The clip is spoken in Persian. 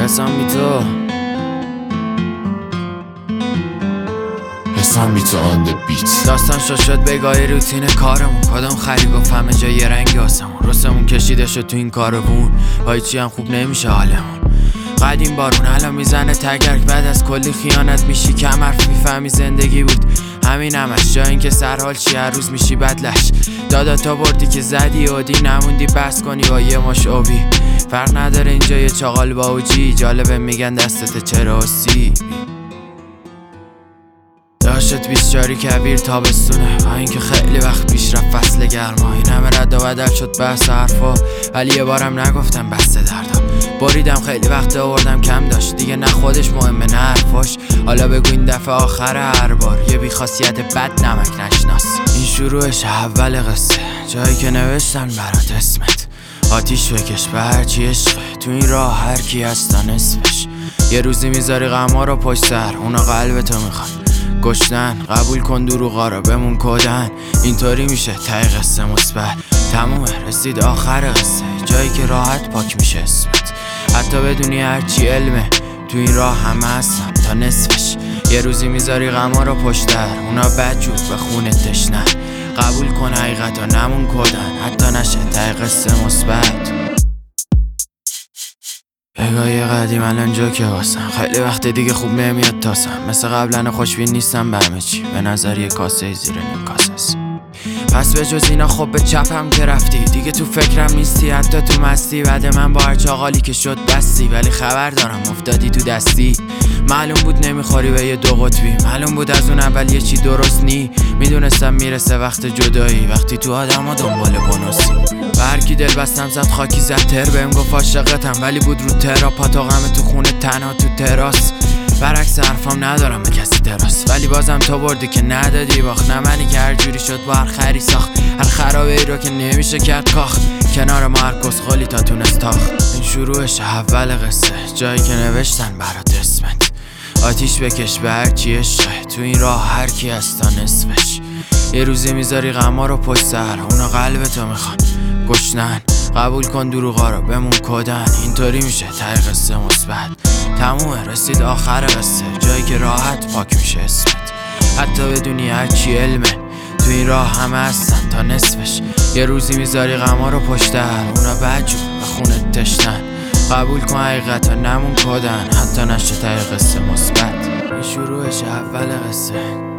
حسام بی تو داستان شد بگاهی روتین کارمون. کدام خری گفت همه جا یه رنگ آسمون. رستمون کشیده شد تو این کاربون. هایچی هم خوب نمیشه حالمون. قدیم بارون الان میزنه تگرگ. بعد از کلی خیانت میشی کمرف. میفهمی زندگی بود همین همش. جا این که سرحال چی هر روز میشی بدلش. دادا تا بردی که زدی عادی نموندی بس کنی با یه ماش آبی. فرق نداره اینجا یه چاقال با اوجی. جالبه میگن دستت چرا آسیبی. داشت 24 کبیر تابستونه. با اینکه خیلی وقت پیش رفت فصل گرما. این همه رد و بدل شد بحث حرفا. ولی یه بارم نگفتم بسته دردا. بریدم خیلی وقت آوردم کم داشت. دیگه نه خودش مهمه نه حرفاش. حالا بگو این دفعه آخر هر بار. یه بی‌خاصیت بد نمک نشناس. این شروعش اول قصه. جایی که نوشتن برات اسمت. آتیش بکش به هرچی عشقه. تو این راه هر کی هست تا نصفش. یه روزی میذاری غما رو پشت سر. اونا قلبتو میخوان گشتن. قبول کن دروغا رو بمون کدن. اینطوری میشه ته قصه مثبت. تمومه رسید آخر قصه. جایی که راحت پاک میشه اسمت. حتی بدونی هرچی علمه تو این راه همه هستن تا نصفش. یه روزی میذاری غما رو پشت در. اونا بدجور به خونت تشنن. قبول کن حقیقتا نمون کدن. حتی نشه ته قصه مثبت. بگاهی قدیم الان جوکه واسم. خیلی وقت دیگه خوب نمیاد تاسم. مثل قبلن خوشبین نیستم به همه چی. به نظر یه کاسه زیر نیم کاسه است. پس به جز اینا خب به چپم که رفتی. دیگه تو فکرم نیستی حتی تو مستی. بعد من با هر چاقالی که شد بستی. ولی خبر دارم افتادی تو دستی. معلوم بود نمیخوری به یه دو قطبی. معلوم بود از اون اول یه چی درست نی. میدونستم میرسه وقت جدایی. وقتی تو آدم ها دنبال بونوسی. و هرکی دل بستم زد خاکی زد تر. بهم گفت عاشقتم ولی بود رو ترا. پاتاقمه تو خونه تنها تو تراس. برعکس حرفام ندارم به کسی تراس. ولی بازم تو بردی که ندادی باخت. نه منی که هر جوری شد با هر خری ساخت. هر خرابه ای رو که نمیشه کرد کاخت. کنار ما هر کسخالی تا تونست تاخت. این شروعش اول قصه. جایی که نوشتن برات اسمت. آتیش بکش به هرچی عشقه. تو این راه هر کی هست تا نصفش. یه روزی میذاری غما رو پشت سر. اونا قلبتو میخوان گشنن. قبول کن دروغا رو بمون کدن. اینطوری میشه ته قصه مثبت. تمومه رسید آخر قصه. جایی که راحت پاک میشه اسمت. حتی بدونی هرچی علمه تو این راه همه هستن تا نصفش. یه روزی میذاری غما رو پشت در. اونا بدجور به خونت تشنن. قبول کن حقیقتا نمون کدن. حتی نشه ته قصه مثبت. این شروعش اول قصه.